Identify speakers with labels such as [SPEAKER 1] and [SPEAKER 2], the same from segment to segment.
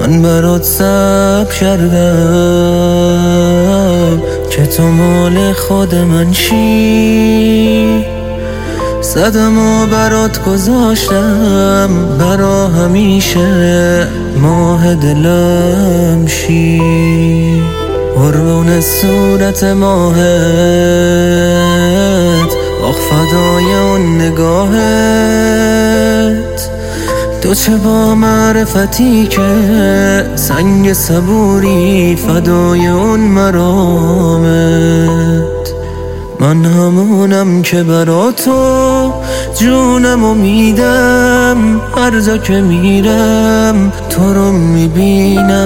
[SPEAKER 1] من برات صبر کردم که تو مال خود من شی. زدم و برات گذاشتم برا همیشه ماه دلم شی. قربون صورت ماهت آخ فدای اون نگاهت. تو چه با معرفتی که سنگ صبوری فدای اون مرامت. من همونم که برا تو جونم و میدم، هر جا که میرم تو رو میبینم.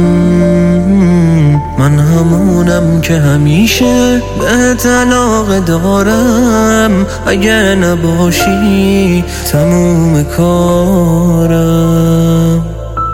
[SPEAKER 1] من همونم که همیشه بهت علاقه دارم، اگه نباشی تموم کارم.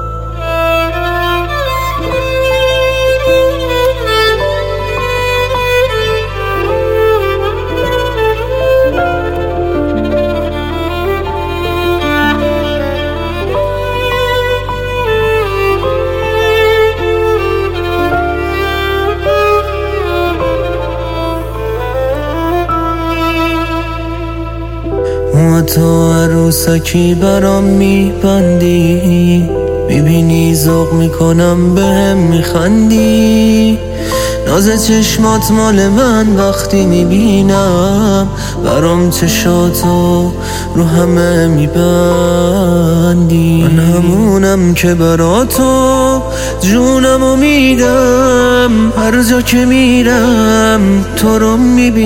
[SPEAKER 1] تو عروسکی برام میبندی، میبینی ذوق میکنم بهم میخندی. ناز چشمات مال من وقتی میبینم، برام چشاتو رو همه میبندی. من همونم که برا تو جونمو میدم، هر جا که میرم تو رو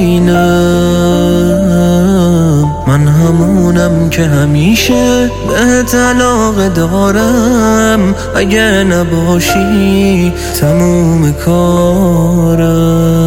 [SPEAKER 1] میبینم. من همونم که همیشه بهت علاقه دارم، اگه نباشی تموم کارم.